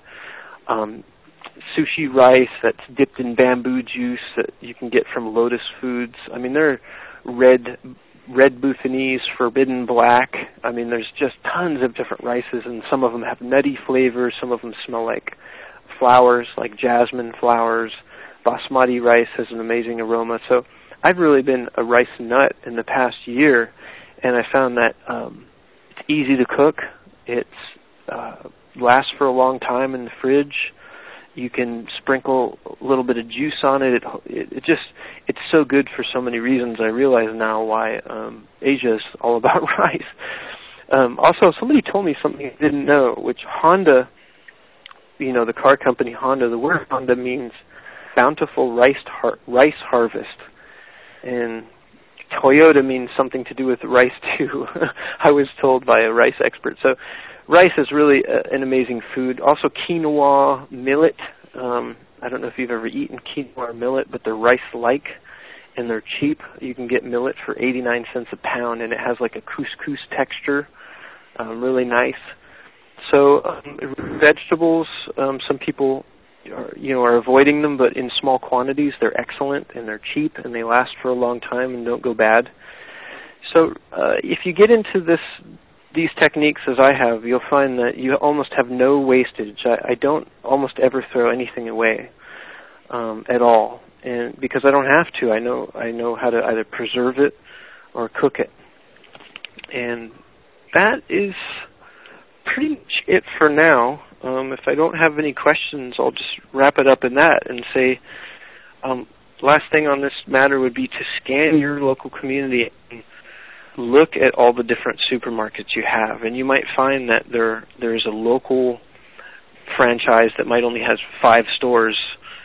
um, sushi rice that's dipped in bamboo juice that you can get from Lotus Foods. I mean, there are red red Bhutanese, forbidden black. I mean, there's just tons of different rices, and some of them have nutty flavors. Some of them smell like flowers, like jasmine flowers. Basmati rice has an amazing aroma. So I've really been a rice nut in the past year, and I found that um, it's easy to cook. It's uh, lasts for a long time in the fridge, You can sprinkle a little bit of juice on it. It, it, it just, it's so good for so many reasons. I realize now why um, Asia is all about rice. Um, also, somebody told me something I didn't know, which Honda, you know, the car company Honda, the word Honda means bountiful rice, har- rice harvest. And Toyota means something to do with rice, too. I was told by a rice expert. So rice is really a, an amazing food. Also quinoa, millet. Um, I don't know if you've ever eaten quinoa or millet, but they're rice-like, and they're cheap. You can get millet for eighty-nine cents a pound, and it has like a couscous texture, um, really nice. So um, vegetables, um, some people are, you know, are avoiding them, but in small quantities, they're excellent, and they're cheap, and they last for a long time and don't go bad. So uh, if you get into this these techniques as I have, you'll find that you almost have no wastage. I, I don't almost ever throw anything away um, at all, and because I don't have to, I know I know how to either preserve it or cook it, and that is pretty much it for now. Um, if I don't have any questions, I'll just wrap it up in that and say, um, last thing on this matter would be to scan your local community and look at all the different supermarkets you have, and you might find that there there's a local franchise that might only has five stores,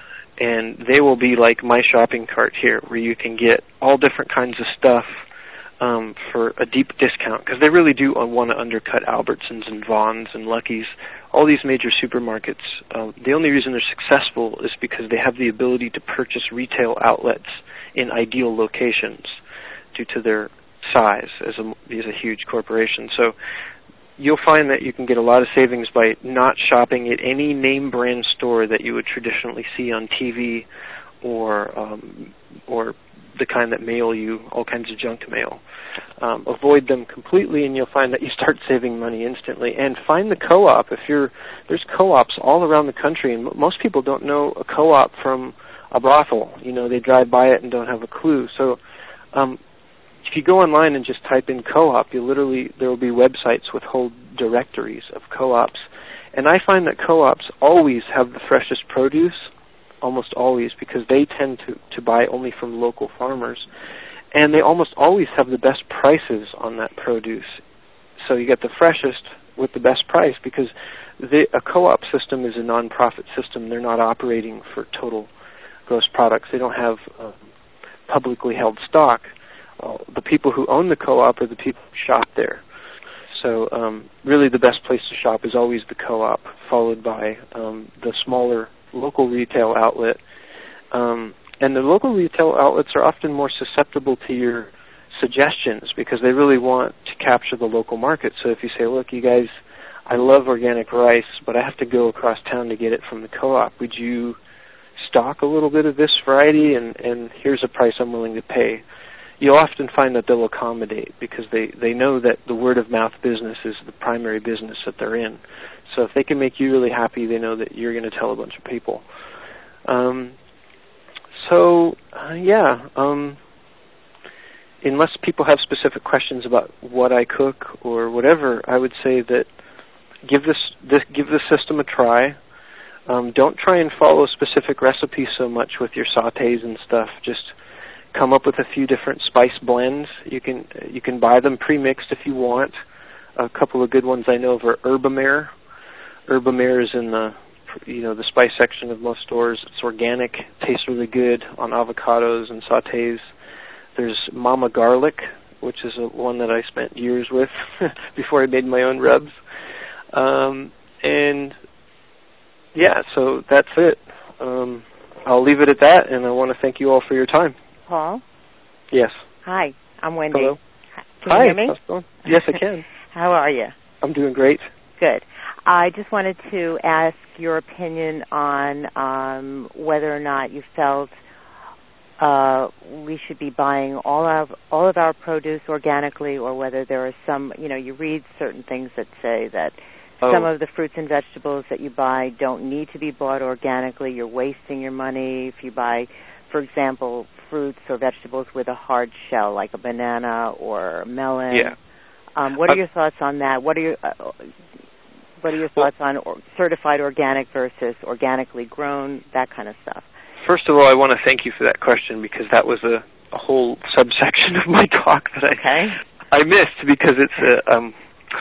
and they will be like my shopping cart here, where you can get all different kinds of stuff um, for a deep discount, because they really do want to undercut Albertsons and Vons and Lucky's, all these major supermarkets. Um, the only reason they're successful is because they have the ability to purchase retail outlets in ideal locations due to their size as a, as a huge corporation. So you'll find that you can get a lot of savings by not shopping at any name brand store that you would traditionally see on T V or um, or the kind that mail you all kinds of junk mail. Um, avoid them completely, and you'll find that you start saving money instantly. And find the co-op. If you're there's co-ops all around the country, and m- most people don't know a co-op from a brothel. You know, they drive by it and don't have a clue. So um, if you go online and just type in co-op, you literally there will be websites with whole directories of co-ops. And I find that co-ops always have the freshest produce, almost always, because they tend to, to buy only from local farmers. And they almost always have the best prices on that produce. So you get the freshest with the best price, because they, a co-op system is a non-profit system. They're not operating for total gross products. They don't have um, publicly held stock. Uh, the people who own the co-op are the people who shop there. So um, really the best place to shop is always the co-op, followed by um, the smaller local retail outlet. Um, and the local retail outlets are often more susceptible to your suggestions because they really want to capture the local market. So if you say, look, you guys, I love organic rice, but I have to go across town to get it from the co-op. Would you stock a little bit of this variety, and, and here's a price I'm willing to pay? You'll often find that they'll accommodate because they, they know that the word-of-mouth business is the primary business that they're in. So if they can make you really happy, they know that you're going to tell a bunch of people. Um, so, uh, yeah, um, unless people have specific questions about what I cook or whatever, I would say that give this, this give the system a try. Um, don't try and follow specific recipes so much with your sautés and stuff. Just come up with a few different spice blends. You can you can buy them pre-mixed if you want. A couple of good ones I know of are Herbamare. Herbamare is in the you know the spice section of most stores. It's organic, tastes really good on avocados and sautés. There's Mama Garlic, which is a, one that I spent years with before I made my own rubs. Um, and yeah, so that's it. Um, I'll leave it at that, and I want to thank you all for your time. Paul? Yes. Hi, I'm Wendy. Hello. Can Hi, you hear me? how's it going? Yes, I can. How are you? I'm doing great. Good. I just wanted to ask your opinion on um, whether or not you felt uh, we should be buying all of all of our produce organically, or whether there are some, you know, you read certain things that say that oh. some of the fruits and vegetables that you buy don't need to be bought organically. You're wasting your money if you buy, for example, fruits or vegetables with a hard shell, like a banana or a melon. Yeah. Um, what are uh, your thoughts on that? What are your uh, What are your thoughts on or, certified organic versus organically grown, that kind of stuff? First of all, I want to thank you for that question because that was a, a whole subsection of my talk that I okay. I missed because it's a, um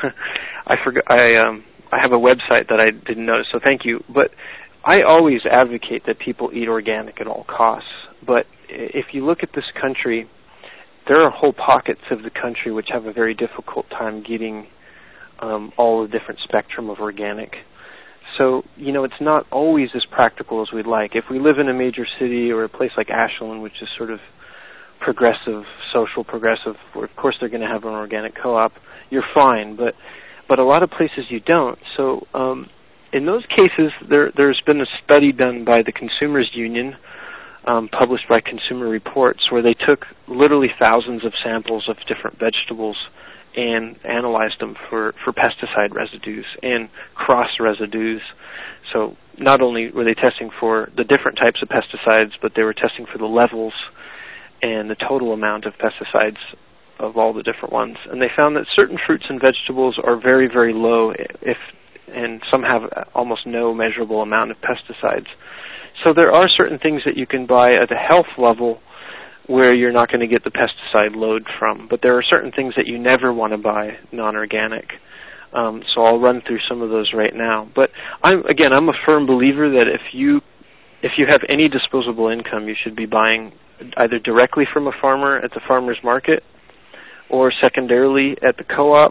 I forgot I um I have a website that I didn't notice, so thank you. But I always advocate that people eat organic at all costs. But if you look at this country, there are whole pockets of the country which have a very difficult time getting um, all the different spectrum of organic. So, you know, it's not always as practical as we'd like. If we live in a major city or a place like Ashland, which is sort of progressive, social progressive, where of course they're going to have an organic co-op, you're fine. But but a lot of places you don't. So um, in those cases, there, there's been a study done by the Consumers Union, um, published by Consumer Reports, where they took literally thousands of samples of different vegetables and analyzed them for, for pesticide residues and cross residues. So not only were they testing for the different types of pesticides, but they were testing for the levels and the total amount of pesticides of all the different ones. And they found that certain fruits and vegetables are very, very low, if and some have almost no measurable amount of pesticides. So there are certain things that you can buy at a health level where you're not going to get the pesticide load from. But there are certain things that you never want to buy non-organic. Um, so I'll run through some of those right now. But I'm, again, I'm a firm believer that if you if you have any disposable income, you should be buying either directly from a farmer at the farmer's market or secondarily at the co-op,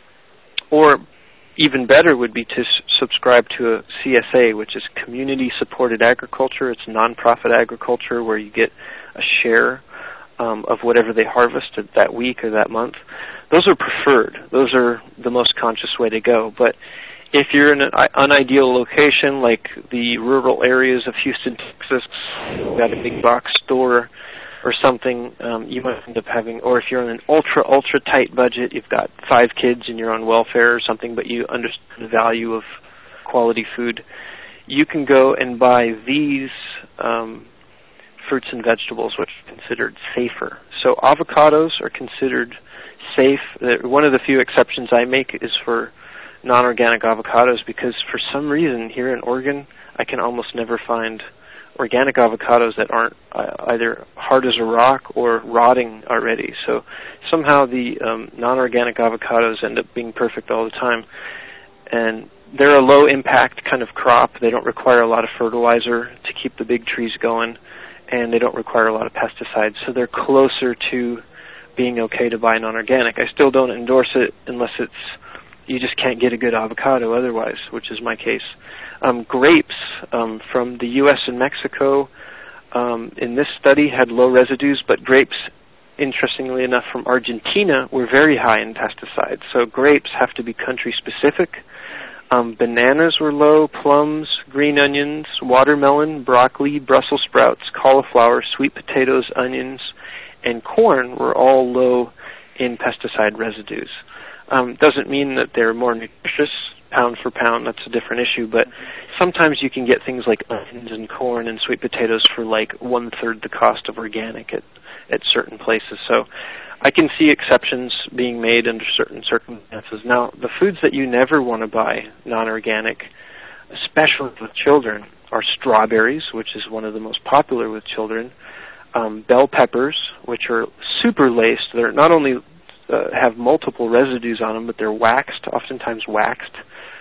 or even better would be to s- subscribe to a C S A, which is community-supported agriculture. It's nonprofit agriculture where you get a share um, of whatever they harvested that week or that month. Those are preferred. Those are the most conscious way to go. But if you're in an unideal location like the rural areas of Houston, Texas, you've got a big box store or something, um, you might end up having, or if you're on an ultra, ultra tight budget, you've got five kids and you're on welfare or something, but you understand the value of quality food, you can go and buy these um, fruits and vegetables, which are considered safer. So avocados are considered safe. One of the few exceptions I make is for non-organic avocados because for some reason here in Oregon, I can almost never find organic avocados that aren't uh, either hard as a rock or rotting already. So somehow the um, non-organic avocados end up being perfect all the time. And they're a low-impact kind of crop. They don't require a lot of fertilizer to keep the big trees going, and they don't require a lot of pesticides. So they're closer to being okay to buy non-organic. I still don't endorse it unless it's you just can't get a good avocado otherwise, which is my case. Um, grapes um, from the U S and Mexico um, in this study had low residues, but grapes, interestingly enough, from Argentina were very high in pesticides. So grapes have to be country-specific. Um, bananas were low, plums, green onions, watermelon, broccoli, Brussels sprouts, cauliflower, sweet potatoes, onions, and corn were all low in pesticide residues. Um, doesn't mean that they're more nutritious pound for pound. That's a different issue. But sometimes you can get things like onions and corn and sweet potatoes for like one-third the cost of organic at, at certain places. So I can see exceptions being made under certain circumstances. Now, the foods that you never want to buy non-organic, especially with children, are strawberries, which is one of the most popular with children, um, bell peppers, which are super laced. They're not only Uh, have multiple residues on them, but they're waxed, oftentimes waxed,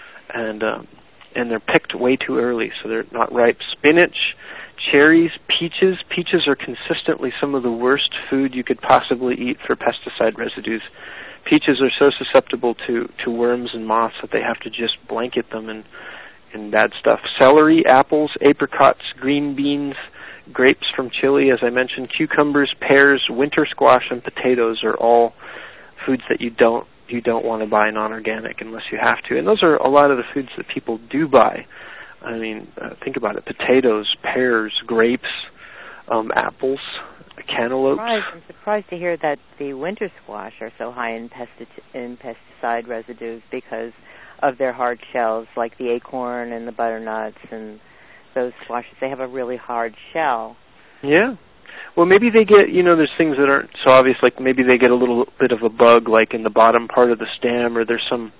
and um, and they're picked way too early, so they're not ripe. Spinach, cherries, peaches. Peaches are consistently some of the worst food you could possibly eat for pesticide residues. Peaches are so susceptible to, to worms and moths that they have to just blanket them in, in bad stuff. Celery, apples, apricots, green beans, grapes from Chile, as I mentioned, cucumbers, pears, winter squash, and potatoes are all foods that you don't you don't want to buy non-organic unless you have to. And those are a lot of the foods that people do buy. I mean, uh, think about it. Potatoes, pears, grapes, um, apples, cantaloupes. I'm surprised, I'm surprised to hear that the winter squash are so high in, pesti- in pesticide residues because of their hard shells, like the acorn and the butternuts and those squashes. They have a really hard shell. Yeah. Well, maybe they get, you know, there's things that aren't so obvious, like maybe they get a little bit of a bug, like in the bottom part of the stem, or there's some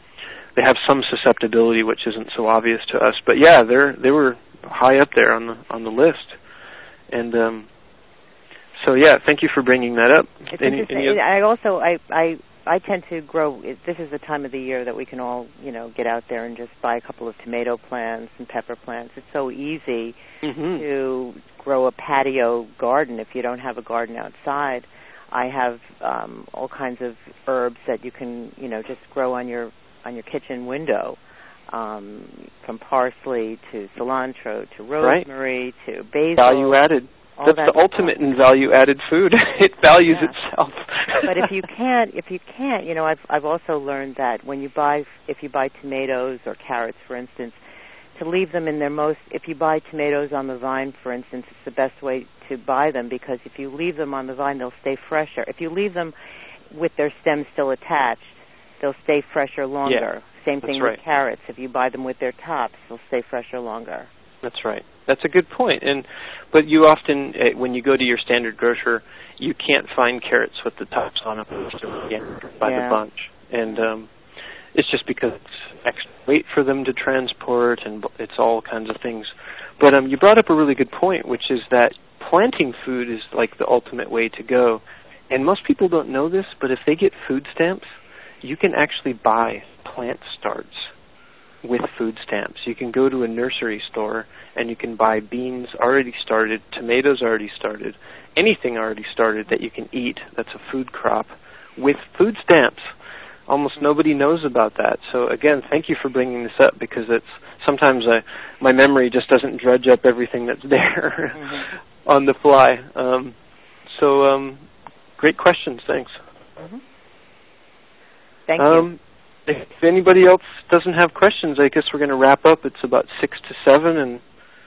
they have some susceptibility, which isn't so obvious to us. But yeah, they're they were high up there on the on the list, and um, so yeah, thank you for bringing that up. It's any, interesting. any other? I also I I. I tend to grow. This is the time of the year that we can all, you know, get out there and just buy a couple of tomato plants and pepper plants. It's so easy mm-hmm. to grow a patio garden if you don't have a garden outside. I have um, all kinds of herbs that you can, you know, just grow on your on your kitchen window, um, from parsley to cilantro to rosemary right. to basil. Value added. That's that the ultimate stuff. In value-added food. It values yeah. itself. But if you can't, if you can't, you know, I've I've also learned that when you buy, if you buy tomatoes or carrots, for instance, to leave them in their most. If you buy tomatoes on the vine, for instance, it's the best way to buy them because if you leave them on the vine, they'll stay fresher. If you leave them with their stems still attached, they'll stay fresher longer. Yeah, Same thing right. with carrots. If you buy them with their tops, they'll stay fresher longer. That's right. That's a good point. And but you often, uh, when you go to your standard grocer, you can't find carrots with the tops on them by yeah. the bunch, and um, it's just because it's extra weight for them to transport, and it's all kinds of things. But um, you brought up a really good point, which is that planting food is like the ultimate way to go. And most people don't know this, but if they get food stamps, you can actually buy plant starts with food stamps. You can go to a nursery store and you can buy beans already started, tomatoes already started, anything already started that you can eat that's a food crop with food stamps. Almost nobody knows about that. So again, thank you for bringing this up because it's sometimes I, my memory just doesn't dredge up everything that's there mm-hmm. on the fly. Um, so um, great questions. Thanks. Mm-hmm. Thank um, you. If anybody else doesn't have questions, I guess we're going to wrap up. It's about six to seven, and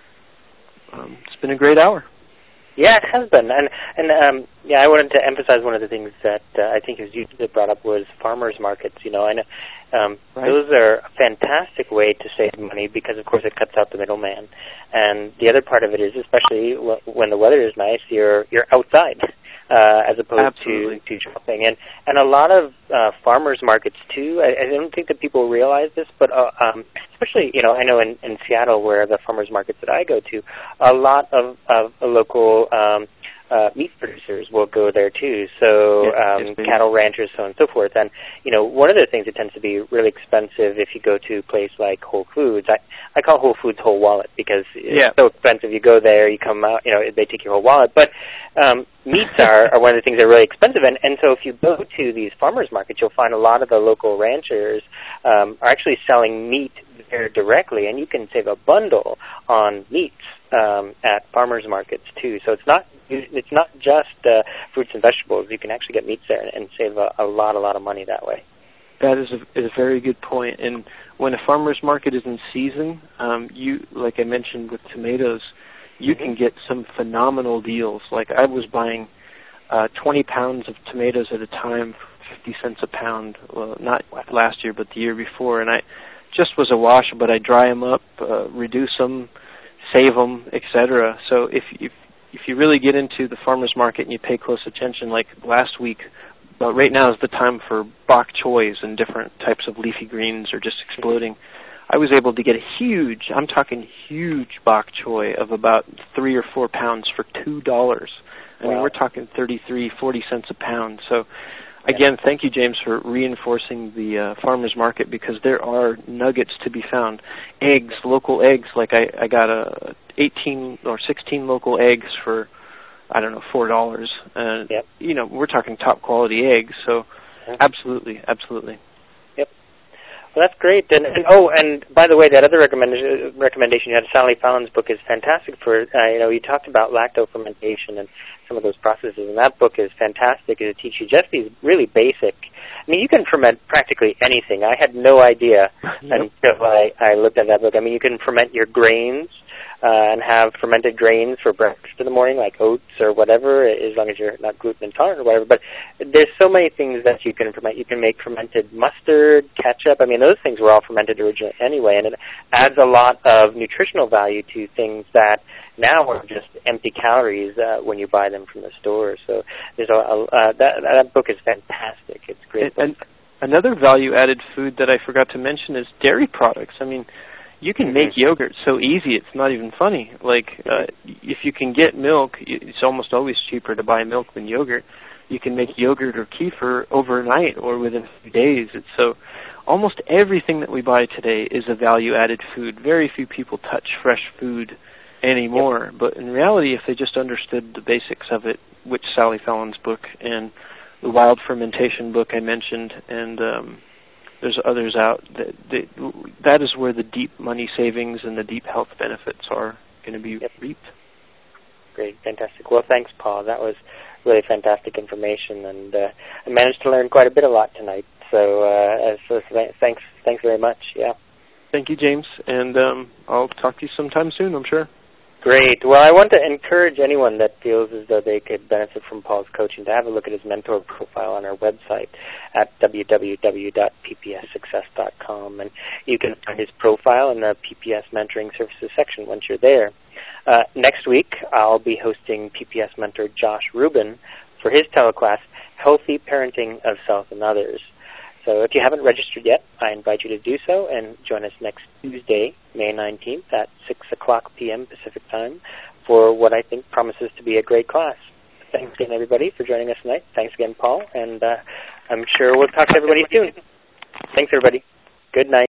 um, it's been a great hour. Yeah, it has been, and and um, yeah, I wanted to emphasize one of the things that uh, I think is you that brought up was farmers markets. You know, and um, right. those are a fantastic way to save money because, of course, it cuts out the middleman. And the other part of it is, especially w- when the weather is nice, you're you're outside. Uh, as opposed Absolutely. to, to shopping. And and a lot of uh, farmers markets, too, I, I don't think that people realize this, but uh, um, especially, you know, I know in, in Seattle where the farmers markets that I go to, a lot of, of local um, uh, meat producers will go there, too. So yes, um, yes, cattle ranchers, so on and so forth. And, you know, one of the things that tends to be really expensive if you go to a place like Whole Foods, I, I call Whole Foods Whole Wallet because yeah. it's so expensive. You go there, you come out, you know, they take your whole wallet. But um, meats are, are one of the things that are really expensive. And, and so if you go to these farmers markets, you'll find a lot of the local ranchers um, are actually selling meat there directly, and you can save a bundle on meats um, at farmers markets too. So it's not it's not just uh, fruits and vegetables. You can actually get meats there and, and save a, a lot, a lot of money that way. That is a, is a very good point. And when a farmer's market is in season, um, you, like I mentioned with tomatoes, you mm-hmm. can get some phenomenal deals. Like I was buying uh, twenty pounds of tomatoes at a time for fifty cents a pound. Well, not last year, but the year before. And I just was a wash, but I dry them up, uh, reduce them, save them, et cetera. So if, if if you really get into the farmer's market and you pay close attention, like last week, but right now is the time for bok choys and different types of leafy greens are just exploding. I was able to get a huge, I'm talking huge bok choy of about three or four pounds for two dollars. I mean, wow. we're talking thirty-three, forty cents a pound. So, again, thank you, James, for reinforcing the uh, farmer's market because there are nuggets to be found. Eggs, local eggs, like I, I got a eighteen or sixteen local eggs for, I don't know, four dollars. And, yep. you know, we're talking top-quality eggs, so mm-hmm. absolutely, absolutely. Yep. Well, that's great. And, and oh, and by the way, that other recommend, recommendation you had, Sally Fallon's book, is fantastic for, uh, you know, you talked about lacto-fermentation and some of those processes, and that book is fantastic. It teaches you just these really basic, I mean, you can ferment practically anything. I had no idea yep. until I, I looked at that book. I mean, you can ferment your grains uh, and have fermented grains for breakfast in the morning, like oats or whatever, as long as you're not gluten intolerant or whatever. But there's so many things that you can ferment. You can make fermented mustard, ketchup. I mean, those things were all fermented originally anyway, and it adds a lot of nutritional value to things that now are just empty calories uh, when you buy them from the store. So there's a, a uh, that that book is fantastic. It's great. And, and another value-added food that I forgot to mention is dairy products. I mean, you can make yogurt so easy, it's not even funny. Like, uh, if you can get milk, it's almost always cheaper to buy milk than yogurt. You can make yogurt or kefir overnight or within a few days. It's so almost everything that we buy today is a value-added food. Very few people touch fresh food anymore. Yep. But in reality, if they just understood the basics of it, which Sally Fallon's book and the Wild Fermentation book I mentioned, and um, there's others out, that, that, that is where the deep money savings and the deep health benefits are going to be yep. reaped. Great, fantastic. Well, thanks, Paul. That was really fantastic information, and uh, I managed to learn quite a bit a lot tonight. So, uh, so thanks, thanks very much. Yeah. Thank you, James, and um, I'll talk to you sometime soon, I'm sure. Great. Well, I want to encourage anyone that feels as though they could benefit from Paul's coaching to have a look at his mentor profile on our website at w w w dot p p s success dot com, and you can find his profile in the P P S Mentoring Services section once you're there. Uh, next week, I'll be hosting P P S mentor Josh Rubin for his teleclass, Healthy Parenting of Self and Others. So if you haven't registered yet, I invite you to do so and join us next Tuesday, May nineteenth at six o'clock p.m. Pacific Time for what I think promises to be a great class. Thanks again, everybody, for joining us tonight. Thanks again, Paul, and uh, I'm sure we'll talk to everybody soon. Thanks, everybody. Good night.